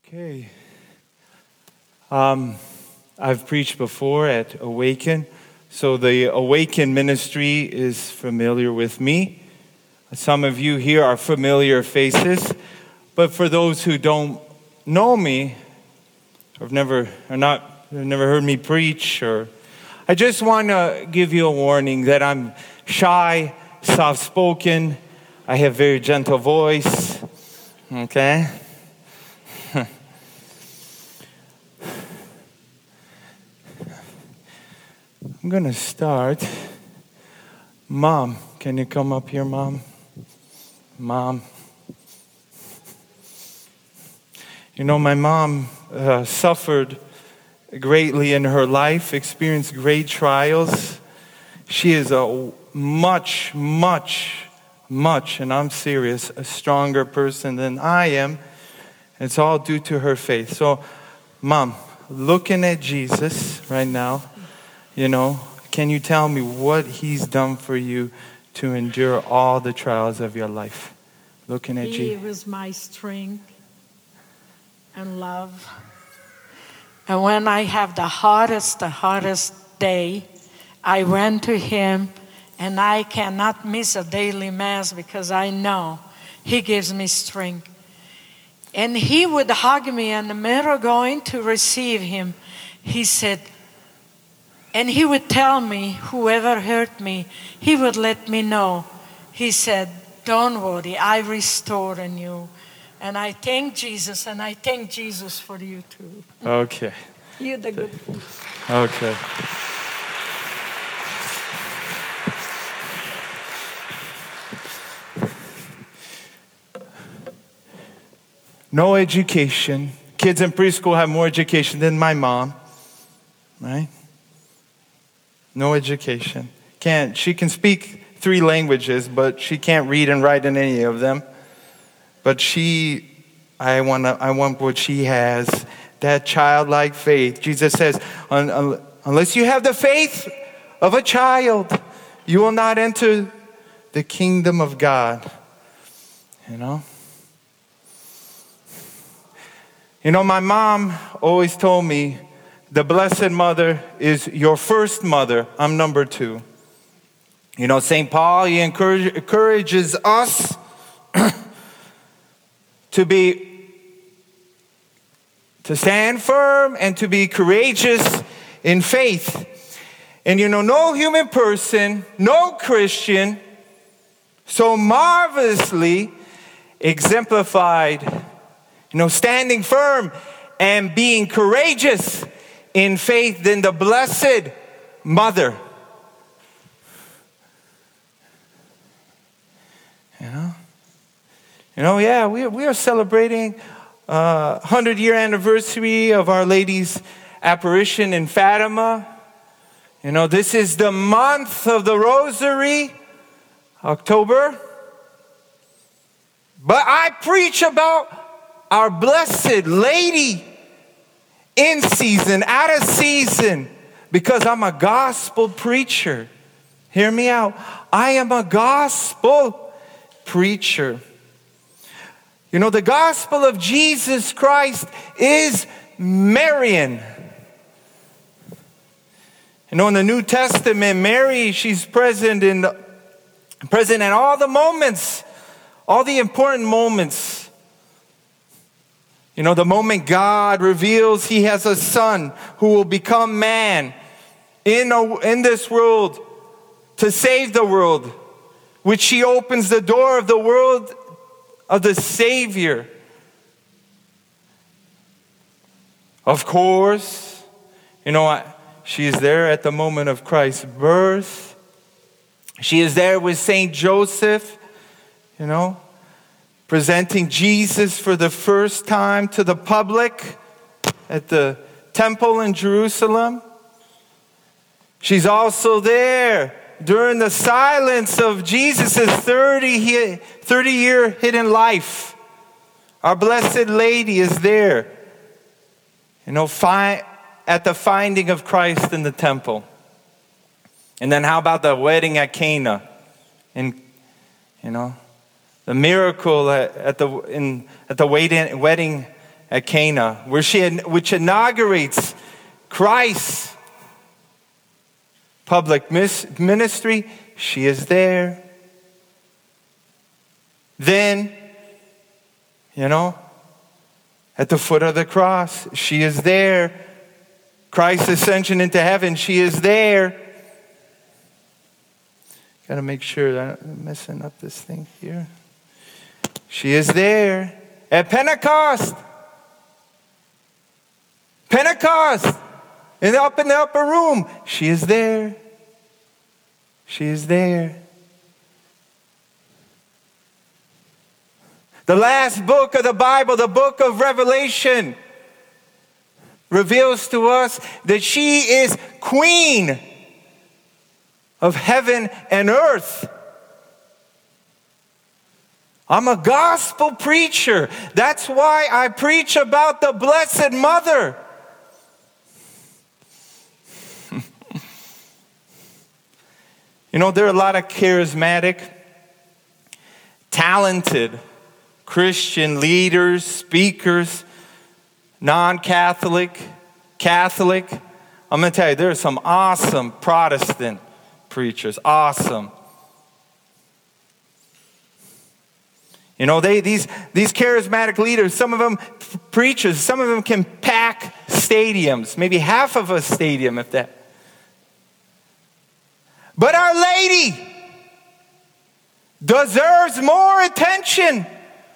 Okay. I've preached before at Awaken, so the Awaken ministry is familiar with me. Some of you here are familiar faces, but for those who don't know me, or have never heard me preach, or I just want to give you a warning that I'm shy, soft-spoken. I have very gentle voice. Okay. I'm going to start. Mom, can you come up here, Mom? Mom. You know, my mom suffered greatly in her life, experienced great trials. She is a much, and I'm serious, a stronger person than I am. It's all due to her faith. So, Mom, looking at Jesus right now, you know, can you tell me what he's done for you to endure all the trials of your life? Looking at He Jesus. was my strength and love. And when I have the hardest day, I run to him, and I cannot miss a daily mass because I know he gives me strength. And he would hug me in the middle going to receive him. He said, and he would tell me, whoever hurt me, he would let me know. He said, don't worry, I restore in you. And I thank Jesus, and I thank Jesus for you too. Okay. You're the good one. Okay. No education. Kids in preschool have more education than my mom, right? No education. She can speak 3 languages, but she can't read and write in any of them. But I want what she has, that childlike faith. Jesus says, unless you have the faith of a child, you will not enter the kingdom of God. You know? You know, my mom always told me, the Blessed Mother is your first mother. I'm number 2. You know, St. Paul, he encourages us to stand firm and to be courageous in faith. And you know, no human person, no Christian so marvelously exemplified, you know, standing firm and being courageous in faith than the Blessed Mother. Yeah, we are celebrating 100-year anniversary of Our Lady's apparition in Fatima. You know, this is the month of the Rosary, October. But I preach about our Blessed Lady in season, out of season, because I'm a gospel preacher. Hear me out. I am a gospel preacher. You know, the gospel of Jesus Christ is Marian. You know, in the New Testament, Mary, she's present in all the moments, all the important moments. You know, the moment God reveals he has a son who will become man in this world to save the world, which he opens the door of the world of the Savior. Of course, you know, she is there at the moment of Christ's birth. She is there with Saint Joseph, you know, presenting Jesus for the first time to the public at the temple in Jerusalem. She's also there during the silence of Jesus' 30-year hidden life. Our Blessed Lady is there, you know, at the finding of Christ in the temple. And then how about the wedding at Cana? And, you know, the miracle at the wedding at Cana, which inaugurates Christ's public ministry. She is there. Then, at the foot of the cross, she is there. Christ's ascension into heaven, she is there. Got to make sure that I'm not messing up this thing here. She is there. At Pentecost. And up in the upper room, she is there. She is there. The last book of the Bible, the book of Revelation, reveals to us that she is queen of heaven and earth. I'm a gospel preacher. That's why I preach about the Blessed Mother. There are a lot of charismatic, talented Christian leaders, speakers, non-Catholic, Catholic. I'm going to tell you, there are some awesome Protestant preachers. Awesome. These charismatic leaders, some of them preachers, some of them can pack stadiums, maybe half of a stadium if that. But Our Lady deserves more attention.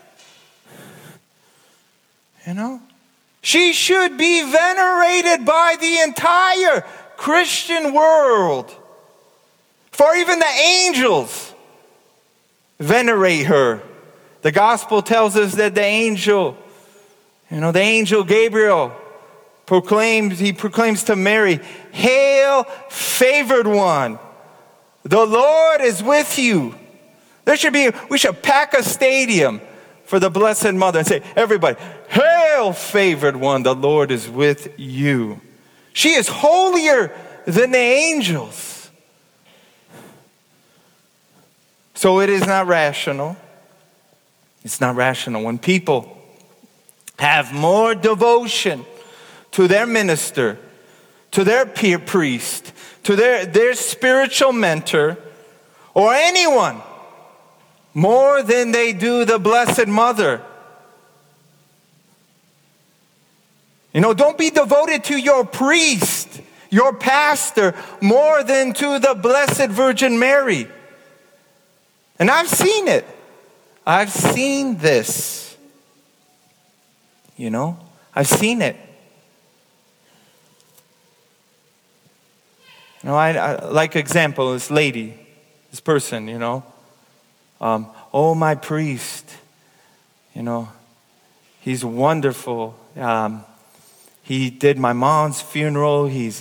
She should be venerated by the entire Christian world. For even the angels venerate her. The gospel tells us that the angel Gabriel proclaims to Mary, "Hail, favored one, the Lord is with you." We should pack a stadium for the Blessed Mother and say, everybody, "Hail, favored one, the Lord is with you." She is holier than the angels. So it is not rational. It's not rational when people have more devotion to their minister, to their peer priest, to their spiritual mentor, or anyone more than they do the Blessed Mother. Don't be devoted to your priest, your pastor, more than to the Blessed Virgin Mary. And I've seen it. I've seen this. I've seen it. I like example, this lady, this person, oh, my priest, he's wonderful. He did my mom's funeral. His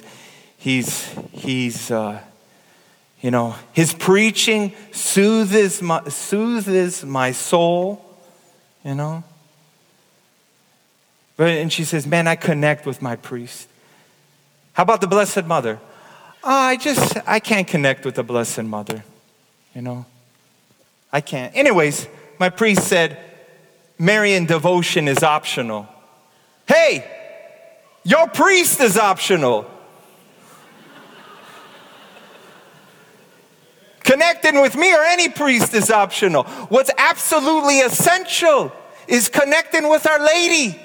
preaching soothes my soul, And she says, man, I connect with my priest. How about the Blessed Mother? I can't connect with the Blessed Mother, I can't. Anyways, my priest said, Marian devotion is optional. Hey, your priest is optional. Connecting with me or any priest is optional. What's absolutely essential is connecting with Our Lady.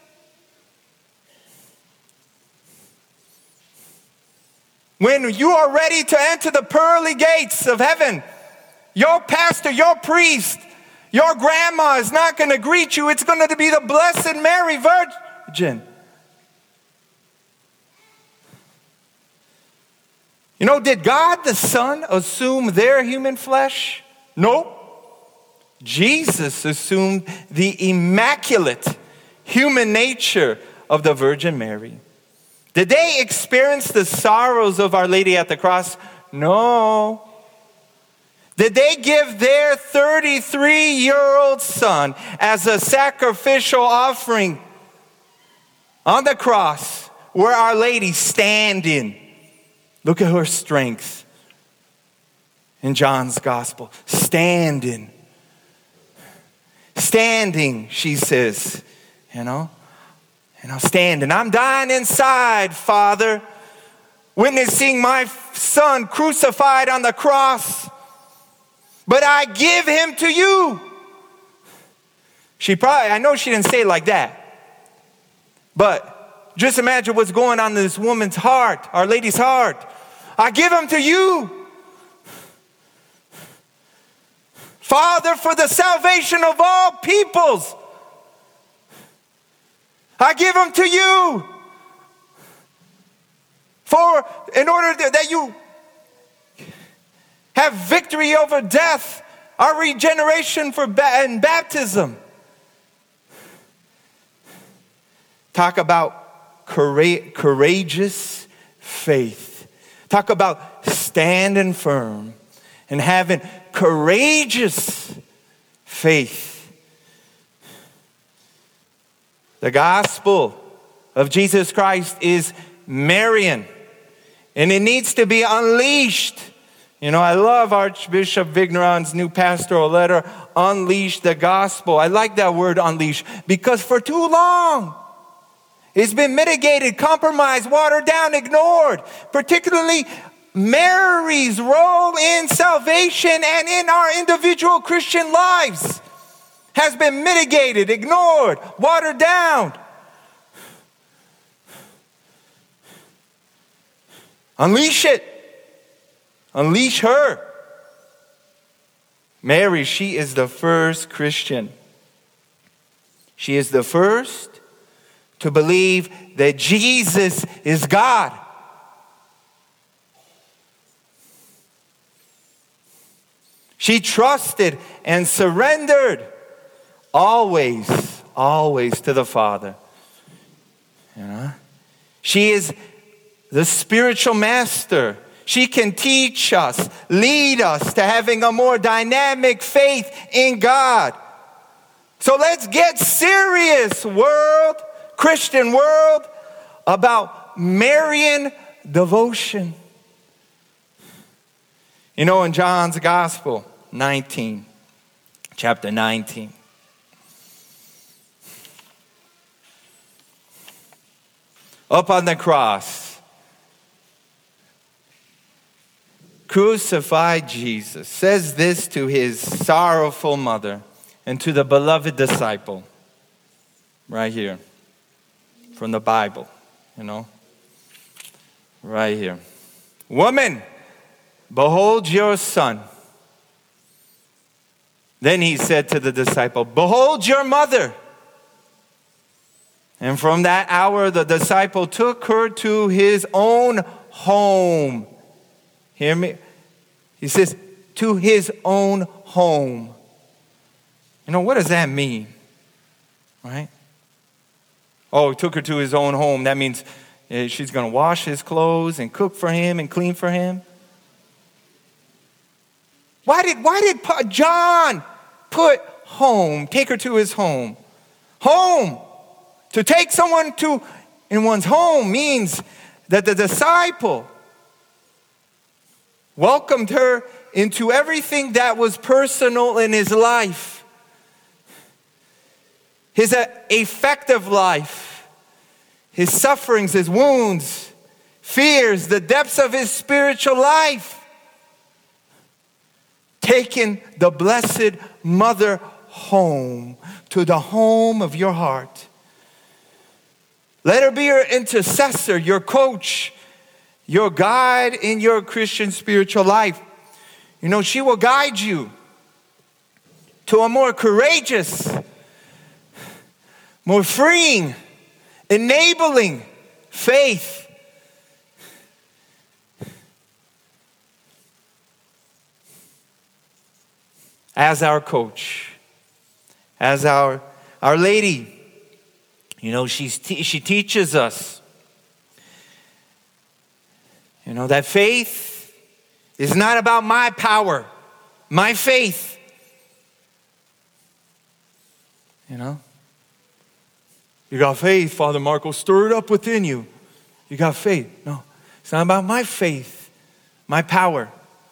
When you are ready to enter the pearly gates of heaven, your pastor, your priest, your grandma is not going to greet you. It's going to be the Blessed Mary Virgin. Did God the Son assume their human flesh? No. Jesus assumed the immaculate human nature of the Virgin Mary. Did they experience the sorrows of Our Lady at the cross? No. Did they give their 33-year-old son as a sacrificial offering on the cross where Our Lady standing? Look at her strength in John's gospel. Standing, she says, And I'll stand, and I'm dying inside, Father, witnessing my son crucified on the cross. But I give him to you. I know she didn't say it like that. But just imagine what's going on in this woman's heart, Our Lady's heart. I give him to you. Father, for the salvation of all peoples, I give him to you. In order that you have victory over death, our regeneration and baptism. Talk about courageous faith. Talk about standing firm and having courageous faith. The gospel of Jesus Christ is Marian, and it needs to be unleashed. You know, I love Archbishop Vigneron's new pastoral letter, Unleash the Gospel. I like that word, unleash, because for too long, it's been mitigated, compromised, watered down, ignored. Particularly Mary's role in salvation and in our individual Christian lives has been mitigated, ignored, watered down. Unleash it. Unleash her. Mary, she is the first Christian. She is the first to believe that Jesus is God. She trusted and surrendered always to the Father. You know? She is the spiritual master. She can teach us, lead us to having a more dynamic faith in God. So let's get serious, Christian world, about Marian devotion. You know, in John's Gospel, chapter 19. Up on the cross, crucified Jesus says this to his sorrowful mother and to the beloved disciple. Right here. From the Bible, you know. Right here. Woman, behold your son. Then he said to the disciple, behold your mother. And from that hour, the disciple took her to his own home. Hear me? He says, to his own home. You know, what does that mean? Right? Oh, he took her to his own home. That means she's going to wash his clothes and cook for him and clean for him. Why did John put home, take her to his home? Home. To take someone in one's home means that the disciple welcomed her into everything that was personal in his life. His affective life, his sufferings, his wounds, fears, the depths of his spiritual life. Taking the Blessed Mother home, to the home of your heart. Let her be your intercessor, your coach, your guide in your Christian spiritual life. You know, she will guide you to a more courageous, more freeing, enabling faith. As our coach, as our lady, you know, she teaches us, you know, that faith is not about my power, my faith. You know, you got faith, Father Marco, stir it up within you. You got faith. No, it's not about my faith, my power.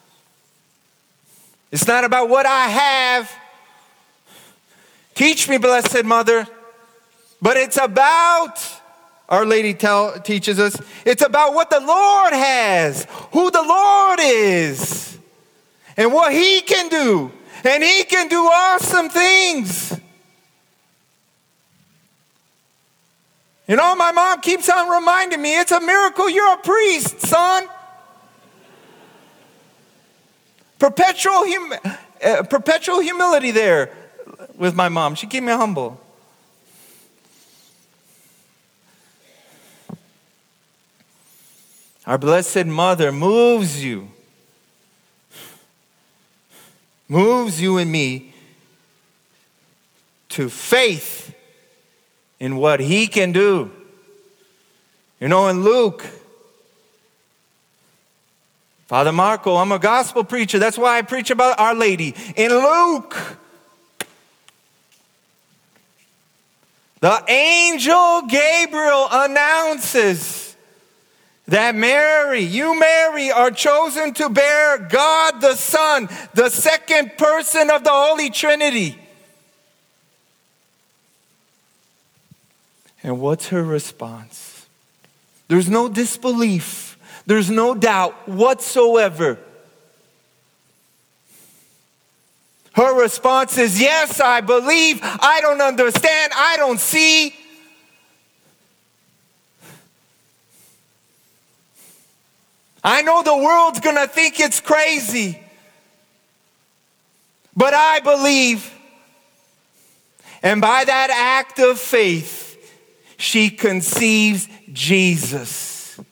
It's not about what I have. Teach me, Blessed Mother. But it's about Our Lady teaches us it's about what the Lord has, who the Lord is, and what He can do. And He can do awesome things. You know, my mom keeps on reminding me, it's a miracle you're a priest, son. Perpetual humility there with my mom. She kept me humble. Our Blessed Mother moves you and me to faith in what He can do. You know, in Luke, Father Marco, I'm a gospel preacher. That's why I preach about Our Lady. In Luke, the angel Gabriel announces that you, Mary, are chosen to bear God the Son, the second person of the Holy Trinity. And what's her response? There's no disbelief. There's no doubt whatsoever. Her response is, yes, I believe. I don't understand. I don't see. I know the world's going to think it's crazy. But I believe. And by that act of faith, she conceives Jesus.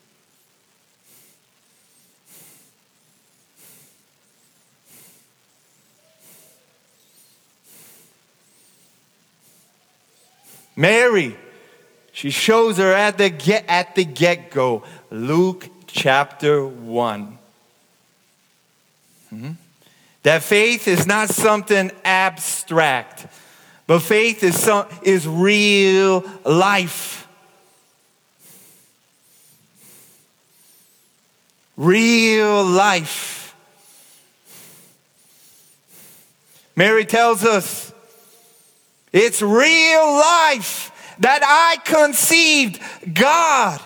Mary, she shows her at the get-go. Luke chapter 1. That faith is not something abstract, but faith is real life. Real life. Mary tells us, it's real life that I conceived God,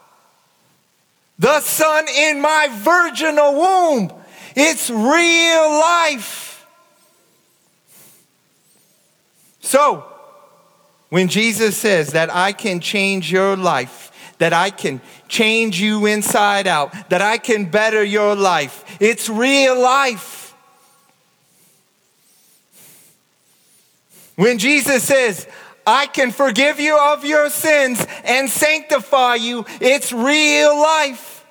the Son in my virginal womb. It's real life. So, when Jesus says that I can change your life, that I can change you inside out, that I can better your life, it's real life. When Jesus says, I can forgive you of your sins and sanctify you, it's real life.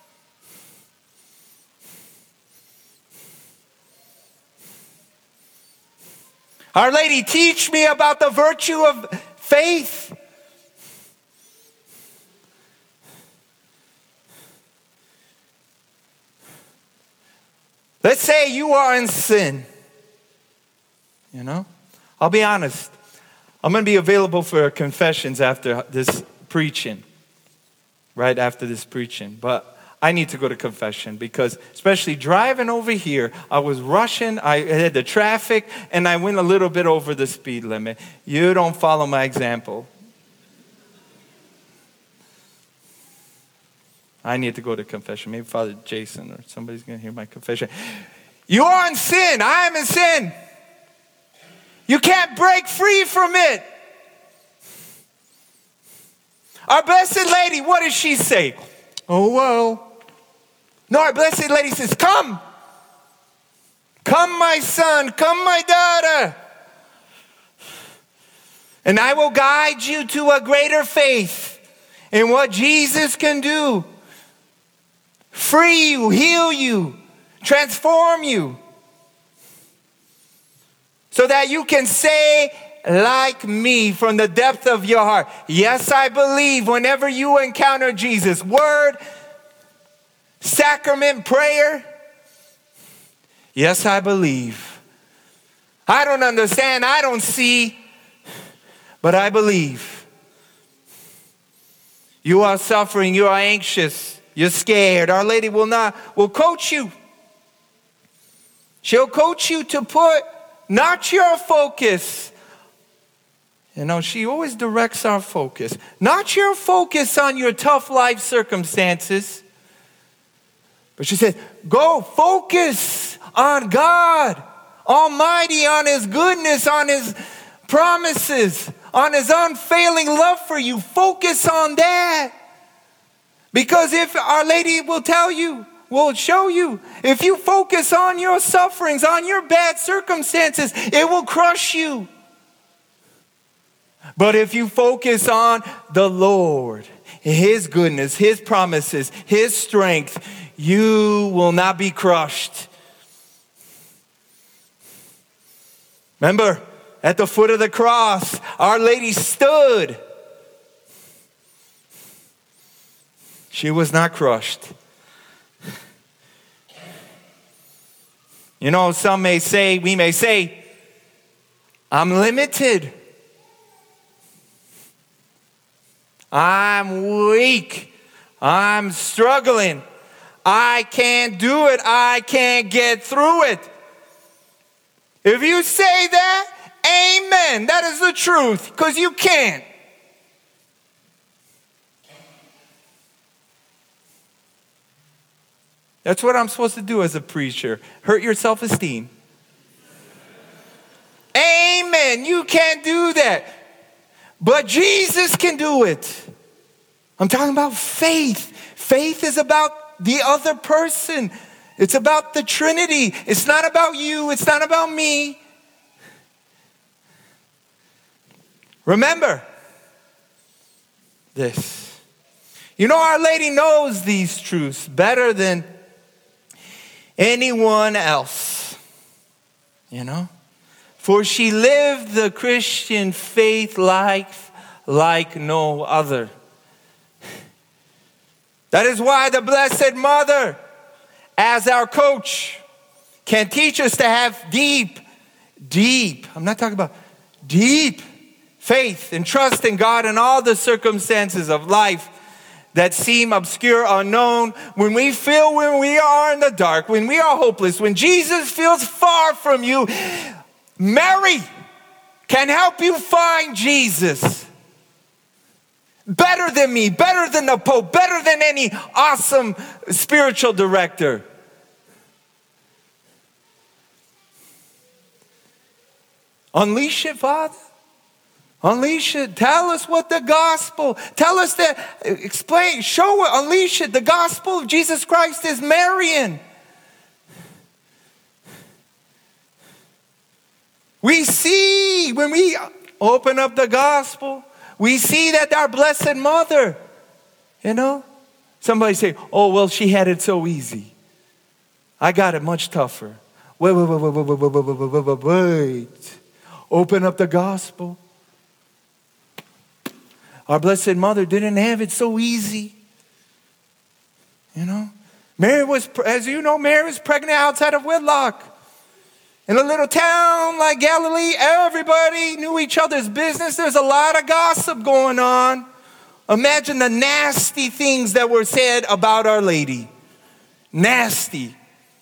Our Lady, teach me about the virtue of faith. Let's say you are in sin, you know? I'll be honest. I'm going to be available for confessions after this preaching. Right after this preaching. But I need to go to confession because especially driving over here, I was rushing. I had the traffic and I went a little bit over the speed limit. You don't follow my example. I need to go to confession. Maybe Father Jason or somebody's going to hear my confession. You are in sin. I am in sin. You can't break free from it. Our Blessed Lady, what does she say? Oh, well. No, our Blessed Lady says, come. Come, my son. Come, my daughter. And I will guide you to a greater faith in what Jesus can do. Free you, heal you, transform you. So that you can say, like me, from the depth of your heart, yes, I believe whenever you encounter Jesus. Word, sacrament, prayer. Yes, I believe. I don't understand, I don't see, but I believe. You are suffering, you are anxious, you're scared. Our Lady will coach you. She'll coach you to put not your focus She always directs our focus. Not your focus on your tough life circumstances. But she said, go focus on God Almighty, on His goodness, on His promises, on His unfailing love for you. Focus on that. Because if Our Lady will tell you, will show you, if you focus on your sufferings, on your bad circumstances, it will crush you. But if you focus on the Lord, His goodness, His promises, His strength, you will not be crushed. Remember, at the foot of the cross, Our Lady stood. She was not crushed. Some may say, we may say, I'm limited. I'm weak. I'm struggling. I can't do it. I can't get through it. If you say that, amen. That is the truth, because you can't. That's what I'm supposed to do as a preacher. Hurt your self-esteem. Amen. You can't do that. But Jesus can do it. I'm talking about faith. Faith is about the other person. It's about the Trinity. It's not about you. It's not about me. Remember this. Our Lady knows these truths better than anyone else. For she lived the Christian faith life like no other. That is why the Blessed Mother, as our coach, can teach us to have deep, I'm not talking about deep faith and trust in God in all the circumstances of life that seem obscure, unknown, when we are in the dark, when we are hopeless, when Jesus feels far from you. Mary can help you find Jesus. Better than me, better than the Pope, better than any awesome spiritual director. Unleash it, Father. Unleash it. Tell us what the gospel. Tell us that. Explain. Show it. Unleash it. The gospel of Jesus Christ is Marian. We see when we open up the gospel, we see that our Blessed Mother, somebody say, oh, well, she had it so easy. I got it much tougher. Wait. Open up the gospel. Our Blessed Mother didn't have it so easy. Mary was, as you know, Mary was pregnant outside of wedlock. In a little town like Galilee, everybody knew each other's business. There's a lot of gossip going on. Imagine the nasty things that were said about Our Lady. Nasty.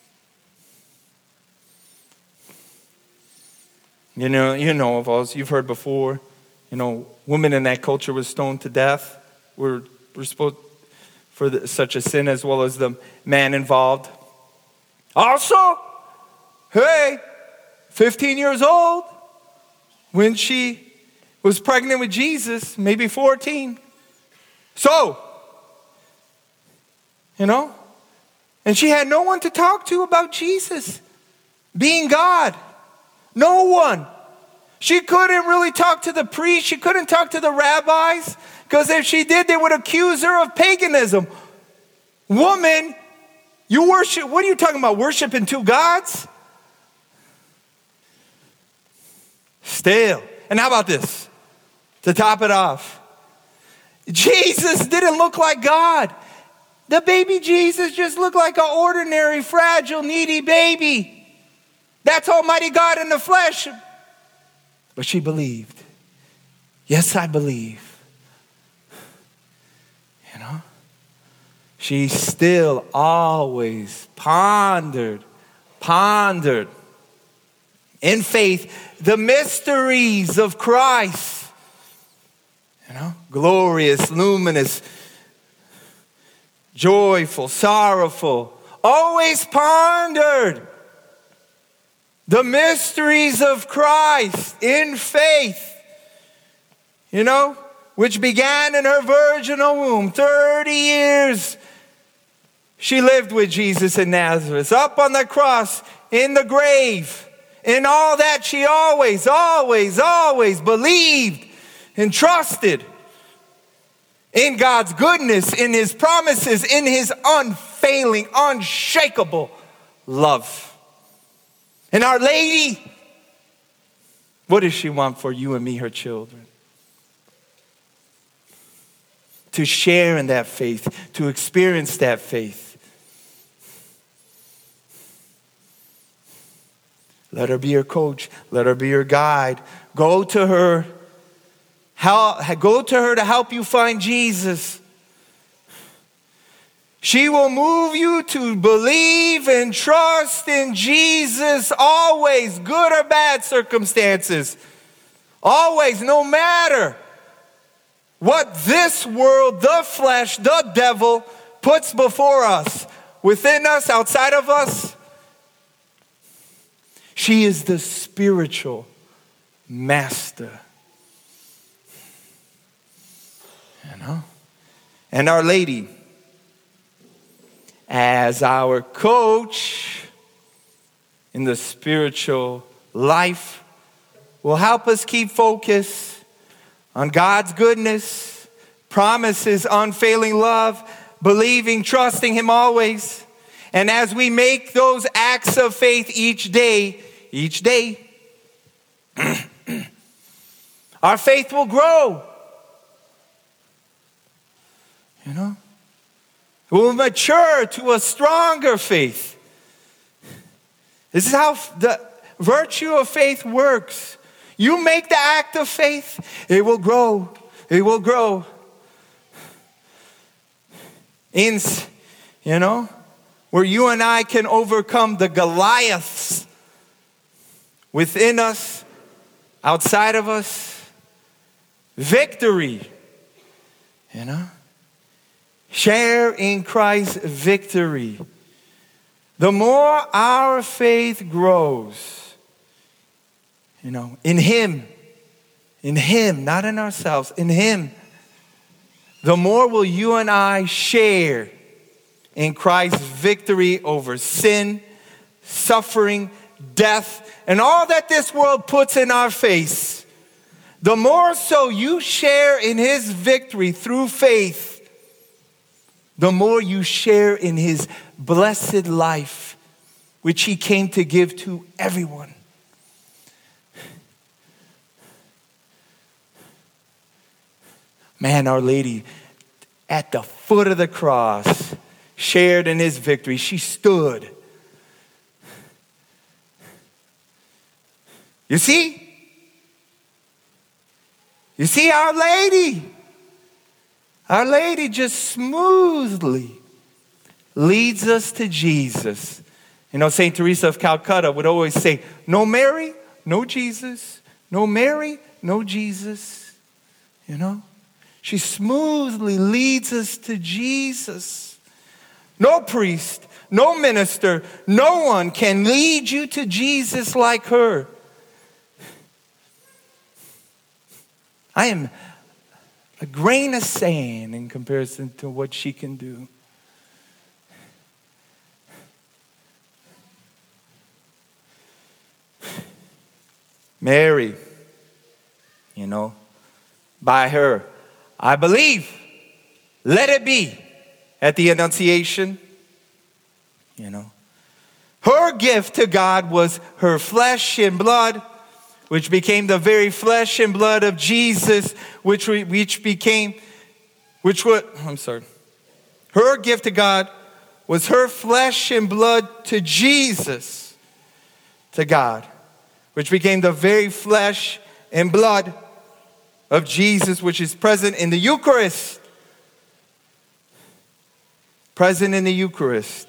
You know of us, you've heard before, women in that culture were stoned to death. Were supposed for such a sin, as well as the man involved. Also, 15 years old, when she was pregnant with Jesus, maybe 14. So, and she had no one to talk to about Jesus being God. No one. She couldn't really talk to the priest. She couldn't talk to the rabbis, because if she did, they would accuse her of paganism. Woman, you worship, what are you talking about? Worshiping two gods? Still. And how about this? To top it off, Jesus didn't look like God. The baby Jesus just looked like an ordinary, fragile, needy baby. That's Almighty God in the flesh. But she believed. Yes, I believe. She still always pondered in faith the mysteries of Christ. glorious, luminous, joyful, sorrowful, always pondered the mysteries of Christ in faith, which began in her virginal womb. 30 years she lived with Jesus in Nazareth, up on the cross, in the grave. In all that she always, always, always believed and trusted in God's goodness, in His promises, in His unfailing, unshakable love. And Our Lady, what does she want for you and me, her children? To share in that faith, to experience that faith. Let her be your coach. Let her be your guide. Go to her. Go to her to help you find Jesus. She will move you to believe and trust in Jesus always, good or bad circumstances. Always, no matter what this world, the flesh, the devil puts before us, within us, outside of us. She is the spiritual master. And Our Lady, as our coach in the spiritual life, will help us keep focus on God's goodness, promises, unfailing love, believing, trusting Him always. And as we make those acts of faith each day, our faith will grow. We'll mature to a stronger faith. This is how the virtue of faith works. You make the act of faith, it will grow. It will grow. Where you and I can overcome the Goliaths within us, outside of us. Victory. Share in Christ's victory. The more our faith grows, in Him, not in ourselves, in Him, the more will you and I share in Christ's victory over sin, suffering, death, and all that this world puts in our face. The more so you share in His victory through faith, the more you share in His blessed life, which He came to give to everyone. Man, Our Lady, at the foot of the cross, shared in His victory. She stood. You see? You see, Our Lady. Our Lady just smoothly leads us to Jesus. St. Teresa of Calcutta would always say, no Mary, no Jesus. No Mary, no Jesus. She smoothly leads us to Jesus. No priest, no minister, no one can lead you to Jesus like her. I am a grain of sand in comparison to what she can do. Mary, by her, I believe, let it be at the Annunciation. Her gift to God was her flesh and blood, which became the very flesh and blood of Jesus, Her gift to God was her flesh and blood to Jesus, to God, which became the very flesh and blood of Jesus, which is present in the Eucharist. Present in the Eucharist.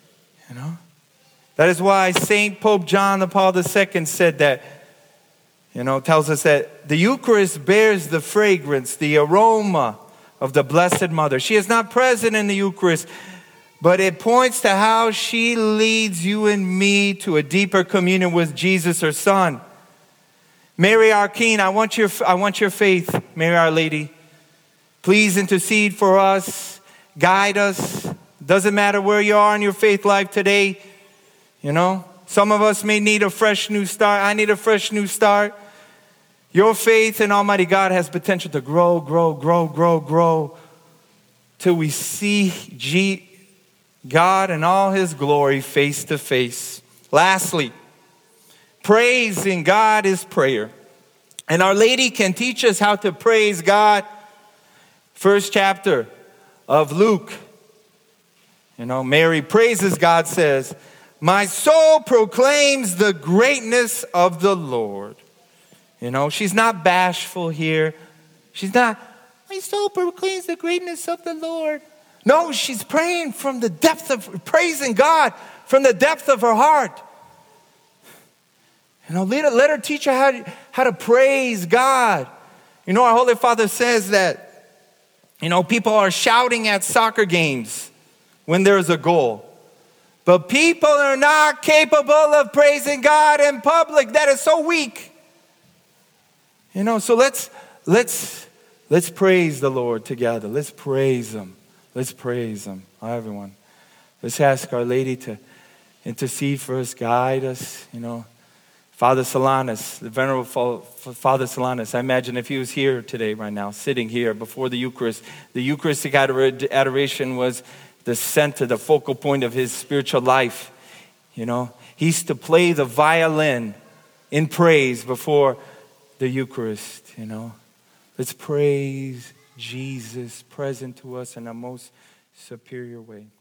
That is why St. Pope John Paul II said that tells us that the Eucharist bears the fragrance, the aroma of the Blessed Mother. She is not present in the Eucharist, but it points to how she leads you and me to a deeper communion with Jesus, her Son. Mary, our Queen, I want your faith, Mary, Our Lady. Please intercede for us, guide us. Doesn't matter where you are in your faith life today. Some of us may need a fresh new start. I need a fresh new start. Your faith in Almighty God has potential to grow till we see God in all His glory face to face. Lastly, praising God is prayer. And Our Lady can teach us how to praise God. First chapter of Luke. Mary praises God, says, "My soul proclaims the greatness of the Lord." She's not bashful here. She's not, "My soul proclaims the greatness of the Lord." No, she's praying from the depth of, praising God from the depth of her heart. Let her teach her how to praise God. Our Holy Father says that, people are shouting at soccer games when there's a goal. But people are not capable of praising God in public. That is so weak. So let's praise the Lord together. Let's praise Him. Let's praise Him. Everyone. Let's ask Our Lady to intercede for us, guide us. Father Solanus, the Venerable Father Solanus, I imagine if he was here today, right now, sitting here before the Eucharistic adoration was the center, the focal point of his spiritual life. He used to play the violin in praise before the Eucharist. Let's praise Jesus present to us in a most superior way.